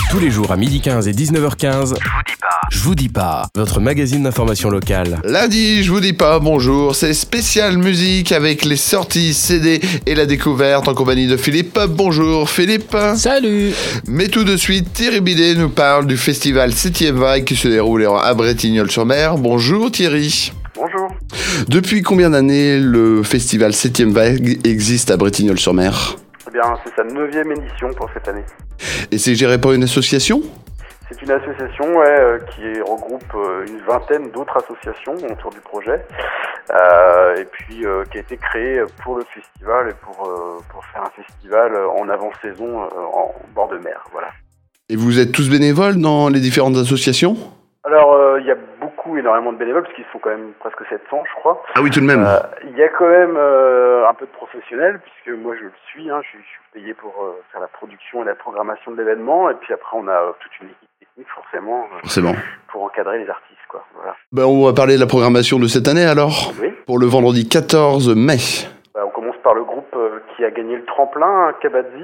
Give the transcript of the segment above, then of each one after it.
Tous les jours à 12h15 et 19h15, Je vous dis pas, votre magazine d'information locale. Lundi, je vous dis pas bonjour, c'est spécial musique avec les sorties CD et la découverte en compagnie de Philippe. Bonjour Philippe. Salut. Mais tout de suite, Thierry Bidet nous parle du festival 7e Vague qui se déroule à Bretignolles-sur-Mer. Bonjour Thierry. Bonjour. Depuis combien d'années le festival 7e Vague existe à Bretignolles-sur-Mer ? Eh bien, c'est sa 9e édition pour cette année. Et c'est géré par une association ? C'est une association qui regroupe une vingtaine d'autres associations autour du projet et puis qui a été créée pour le festival et pour faire un festival en avant-saison en bord de mer. Voilà. Et vous êtes tous bénévoles dans les différentes associations ? Alors, il y a énormément de bénévoles, parce qu'ils sont quand même presque 700, je crois. Ah oui, tout de même. Il y a quand même un peu de professionnels, puisque moi je le suis, je suis payé pour faire la production et la programmation de l'événement, et puis après on a toute une équipe technique, forcément. Pour encadrer les artistes, quoi. Voilà. On va parler de la programmation de cette année, alors. Oui. Pour le vendredi 14 mai. On commence par le groupe qui a gagné le tremplin, Kabadzi.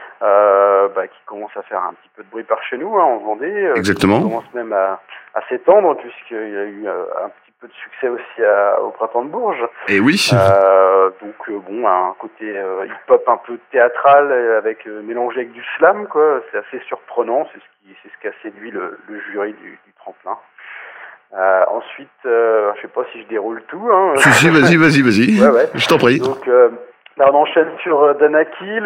Qui commence à faire un petit peu de bruit par chez nous, en Vendée. Exactement. Qui commence même à s'étendre, puisqu'il y a eu un petit peu de succès aussi au Printemps de Bourges. Et oui. Un côté hip-hop un peu théâtral, avec mélangé avec du slam, quoi. C'est assez surprenant, c'est ce qui a séduit le jury du tremplin. Ensuite, je sais pas si je déroule tout. Si, vas-y. Ouais. Je t'en prie. Donc, là, on enchaîne sur Danakil,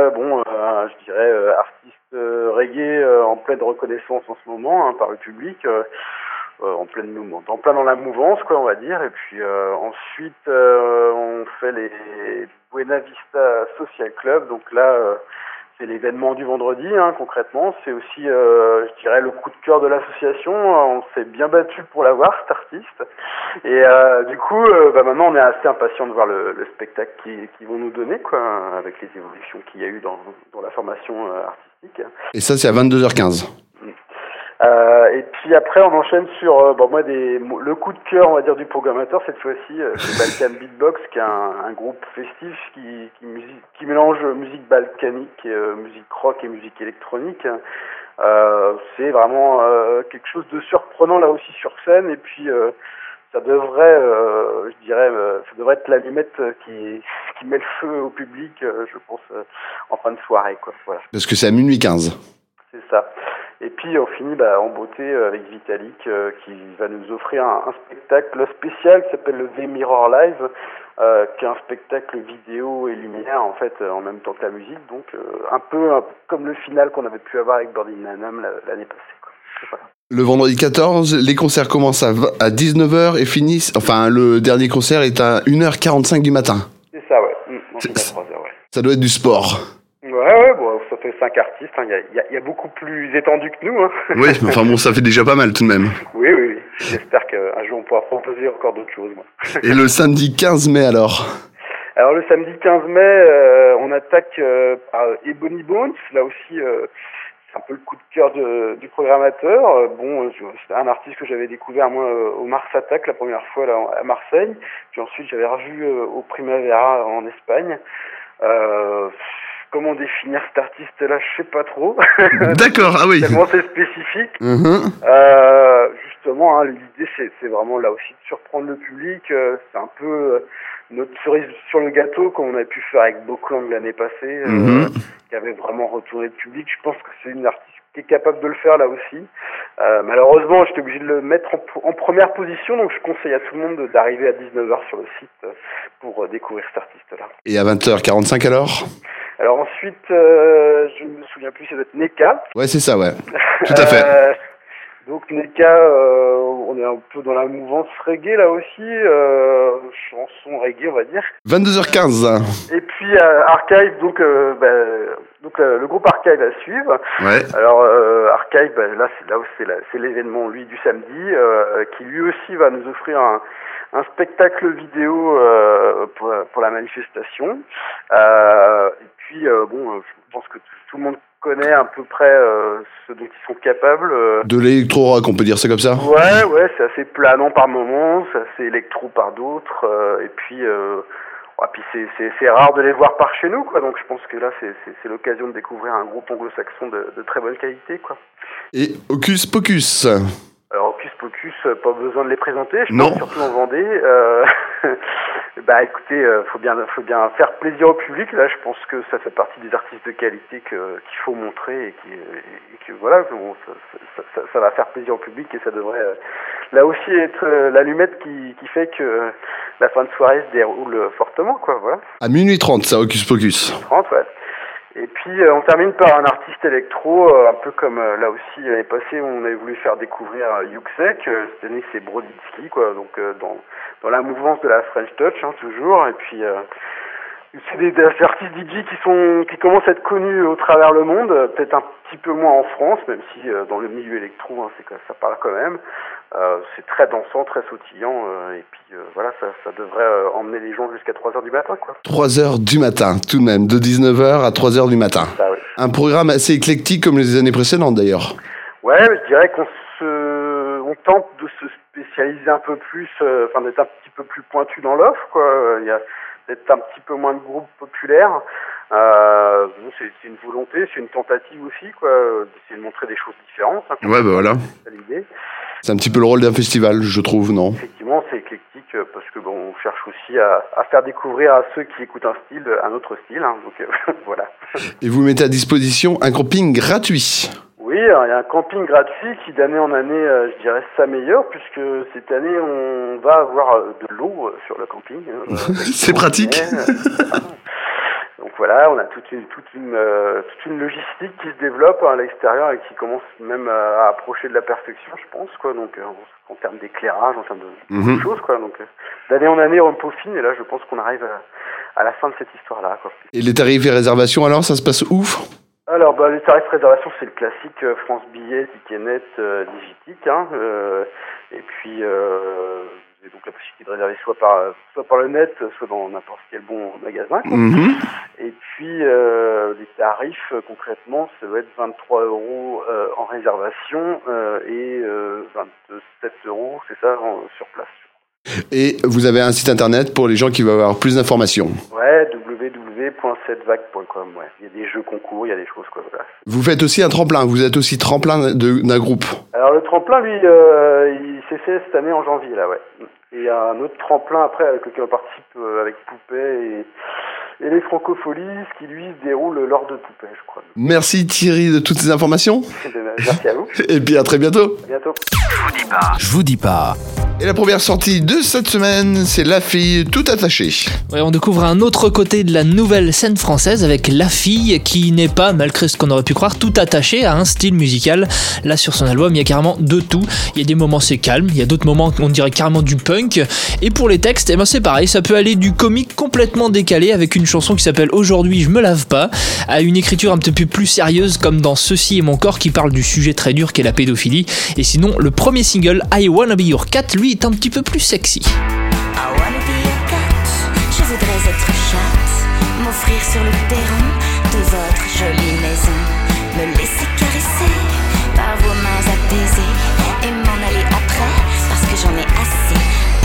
je dirais artiste reggae en pleine reconnaissance en ce moment par le public, en plein dans la mouvance, quoi, on va dire. Et puis ensuite, on fait les Buena Vista Social Club. Donc là, c'est l'événement du vendredi, concrètement. C'est aussi, je dirais, le coup de cœur de l'association. On s'est bien battu pour l'avoir, cet artiste. Et du coup, maintenant, on est assez impatient de voir le spectacle qu'ils vont nous donner, quoi, avec les évolutions qu'il y a eu dans la formation artistique. Et ça, c'est à 22h15. Et puis après, on enchaîne sur le coup de cœur, on va dire, du programmateur cette fois-ci, c'est Balkan Beatbox, qui est un groupe festif qui mélange musique balkanique, musique rock et musique électronique. C'est vraiment quelque chose de surprenant là aussi sur scène, et puis ça devrait être l'allumette qui met le feu au public, je pense, en fin de soirée, quoi. Voilà. Parce que c'est à minuit 15. C'est ça. Et puis on finit en beauté avec Vitalik qui va nous offrir un spectacle spécial qui s'appelle le V-Mirror Live, qui est un spectacle vidéo et lumière en fait en même temps que la musique, donc un peu comme le final qu'on avait pu avoir avec Burning Nanam l'année passée, quoi. Voilà. Le vendredi 14, les concerts commencent à 19h et finissent... Enfin, le dernier concert est à 1h45 du matin. C'est ça, ouais. Donc, à 3h, ouais. Ça doit être du sport. Ouais, ça fait 5 artistes, il y a beaucoup plus étendu que nous. Oui, mais ça fait déjà pas mal tout de même. Oui. J'espère qu'un jour on pourra proposer encore d'autres choses, moi. Et le samedi 15 mai alors ? Alors le samedi 15 mai, on attaque par Ebony Bones, là aussi c'est un peu le coup de cœur du programmateur. C'est un artiste que j'avais découvert moi au Mars Attack la première fois là, à Marseille, puis ensuite j'avais revu au Primavera en Espagne. Comment définir cet artiste-là, je sais pas trop. D'accord, ah oui. Tellement c'est spécifique. Justement, l'idée c'est vraiment là aussi de surprendre le public. C'est un peu notre cerise sur le gâteau, comme on a pu faire avec Boklang l'année passée, qui avait vraiment retourné le public. Je pense que c'est une artiste qui est capable de le faire là aussi. Malheureusement, j'étais obligé de le mettre en première position, donc je conseille à tout le monde d'arriver à 19h sur le site pour découvrir cet artiste-là. Et à 20h45 alors ? Alors ensuite, je ne me souviens plus, ça doit être Neka. Ouais, c'est ça, ouais. Tout à fait. Donc Neka, on est un peu dans la mouvance reggae là aussi, chanson reggae on va dire. 22h15. Et puis Archive, donc le groupe Archive à suivre. Ouais. Alors Archive, c'est l'événement lui du samedi, qui lui aussi va nous offrir un spectacle vidéo pour la manifestation. Et puis je pense que tout le monde connaît à peu près ce dont ils sont capables. De l'électro-rock, on peut dire ça comme ça ? Ouais, c'est assez planant par moments, c'est assez électro par d'autres. Et puis Et puis c'est rare de les voir par chez nous, quoi. Donc je pense que là c'est l'occasion de découvrir un groupe anglo-saxon de très bonne qualité, quoi. Et Hocus Pocus. Alors Hocus Pocus, pas besoin de les présenter, je Non. pense surtout en Vendée. Bah écoutez, faut bien faire plaisir au public. Là, je pense que ça fait partie des artistes de qualité qu'il faut montrer et que voilà, bon, ça va faire plaisir au public et ça devrait là aussi être l'allumette qui fait que la fin de soirée se déroule fortement, quoi. Voilà. À minuit 30, ça, Hocus Pocus. 30, ouais. Et puis on termine par un artiste électro, un peu comme là aussi l'année passée on avait voulu faire découvrir Yuxek. Cette année c'est Broditsky, quoi, donc dans la mouvance de la French Touch, hein, toujours. Et puis c'est des artistes DJ qui commencent à être connus au travers le monde, peut-être un petit peu moins en France, même si dans le milieu électro, hein, ça parle quand même. C'est très dansant, très sautillant, et puis voilà, ça devrait emmener les gens jusqu'à 3h du matin, quoi. 3h du matin, tout de même, de 19h à 3h du matin. Ça, oui. Un programme assez éclectique comme les années précédentes d'ailleurs. Ouais, je dirais qu'on tente de se spécialiser un peu plus, d'être un petit peu plus pointu dans l'offre, quoi. Il y a d'être un petit peu moins de groupes populaires. C'est une volonté, c'est une tentative aussi, quoi, d'essayer de montrer des choses différentes. Hein, Ouais, bah voilà. C'est l'idée. C'est un petit peu le rôle d'un festival, je trouve, non? Effectivement, c'est éclectique parce que on cherche aussi à faire découvrir à ceux qui écoutent un autre style. Hein, donc voilà. Et vous mettez à disposition un camping gratuit. Oui, alors, il y a un camping gratuit qui d'année en année, je dirais, s'améliore puisque cette année on va avoir de l'eau sur le camping. C'est pratique. Donc voilà, on a toute une logistique qui se développe à l'extérieur et qui commence même à approcher de la perfection, je pense, quoi. Donc en termes d'éclairage, en termes de choses, quoi. Donc d'année en année on peaufine et là je pense qu'on arrive à la fin de cette histoire-là, quoi. Et les tarifs et réservations alors, ça se passe où? Alors les tarifs réservation c'est le classique France Billet, Ticketnet, Digitique, hein, et puis j'ai donc la possibilité de réserver soit par le net, soit dans n'importe quel bon magasin, quoi. Et puis les tarifs concrètement ça doit être 23 € en réservation et 27 € c'est ça sur place. Et vous avez un site internet pour les gens qui veulent avoir plus d'informations. Ouais, www.7vague.com, ouais. Il y a des jeux concours, il y a des choses, quoi, voilà. Vous faites aussi un tremplin, vous êtes aussi tremplin d'un groupe. Alors le tremplin, lui, il s'est fait cette année en janvier, là, ouais. Et il y a un autre tremplin après avec lequel on participe avec Poupée et les Francopholies, qui lui se déroule lors de Poupée, je crois. Merci Thierry de toutes ces informations. Merci à vous. Et puis à très bientôt. À bientôt. Je vous dis pas. Et la première sortie de cette semaine, c'est La Fille tout attachée. Ouais, on découvre un autre côté de la nouvelle scène française avec La Fille qui n'est pas, malgré ce qu'on aurait pu croire, tout attachée à un style musical. Là sur son album il y a carrément de tout. Il y a des moments c'est calme, il y a d'autres moments on dirait carrément du punk. Et pour les textes, eh ben c'est pareil, ça peut aller du comique complètement décalé avec une chanson qui s'appelle Aujourd'hui je me lave pas, à une écriture un petit peu plus sérieuse comme dans Ceci est mon corps qui parle du sujet très dur qu'est la pédophilie. Et sinon le premier single I Wanna Be Your Cat lui est un petit peu plus sexy. I wanna be a cat, je voudrais être chatte, m'offrir sur le perron de votre jolie maison, me laisser caresser par vos mains apaisées et m'en aller après parce que j'en ai assez.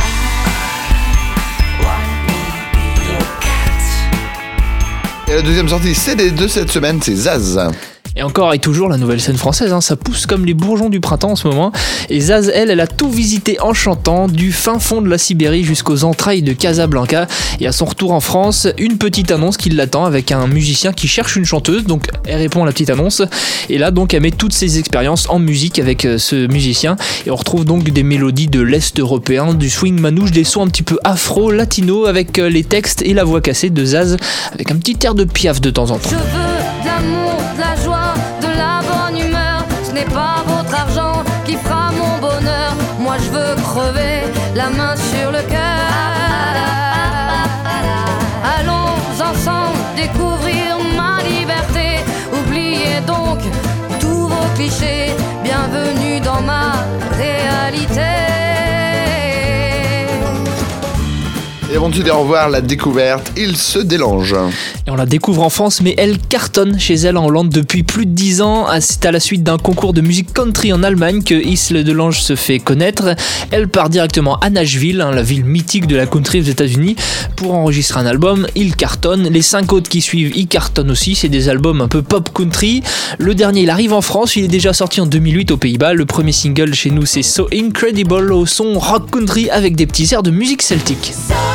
I wanna be your cat. Et la deuxième sortie CD de cette semaine, c'est Zaz. Et encore et toujours la nouvelle scène française, hein, ça pousse comme les bourgeons du printemps en ce moment. Et Zaz, elle a tout visité en chantant, du fin fond de la Sibérie jusqu'aux entrailles de Casablanca. Et à son retour en France, une petite annonce qui l'attend avec un musicien qui cherche une chanteuse. Donc elle répond à la petite annonce. Et là donc elle met toutes ses expériences en musique avec ce musicien. Et on retrouve donc des mélodies de l'Est européen, du swing manouche, des sons un petit peu afro-latino avec les textes et la voix cassée de Zaz avec un petit air de Piaf de temps en temps. Je veux de l'amour, de la joie, de la bonne humeur. Ce n'est pas votre argent qui fera mon bonheur. Moi je veux crever la main sur le cœur. Allons ensemble découvrir ma liberté. Oubliez donc tous vos clichés. Bienvenue dans ma réalité. Et avant de se dire au revoir, la découverte, il se délange. Et on la découvre en France, mais elle cartonne chez elle en Hollande depuis plus de 10 ans. C'est à la suite d'un concours de musique country en Allemagne que Isle Delange se fait connaître. Elle part directement à Nashville, la ville mythique de la country aux États-Unis, pour enregistrer un album. Il cartonne. Les 5 autres qui suivent, ils cartonnent aussi. C'est des albums un peu pop country. Le dernier, il arrive en France. Il est déjà sorti en 2008 aux Pays-Bas. Le premier single chez nous, c'est So Incredible, au son rock country avec des petits airs de musique celtique.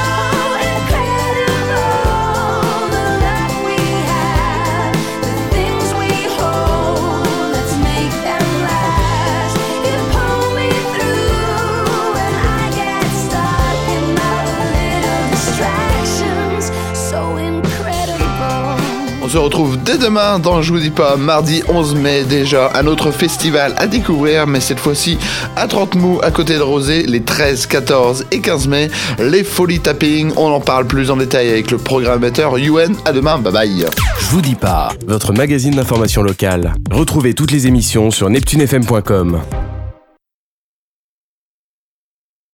On se retrouve dès demain dans Je vous dis pas, mardi 11 mai déjà, un autre festival à découvrir, mais cette fois-ci à Trentemou, à côté de Rosé, les 13, 14 et 15 mai, les Folies Tapping. On en parle plus en détail avec le programmateur Yuen. À demain, bye bye. Je vous dis pas, votre magazine d'information locale. Retrouvez toutes les émissions sur neptunefm.com.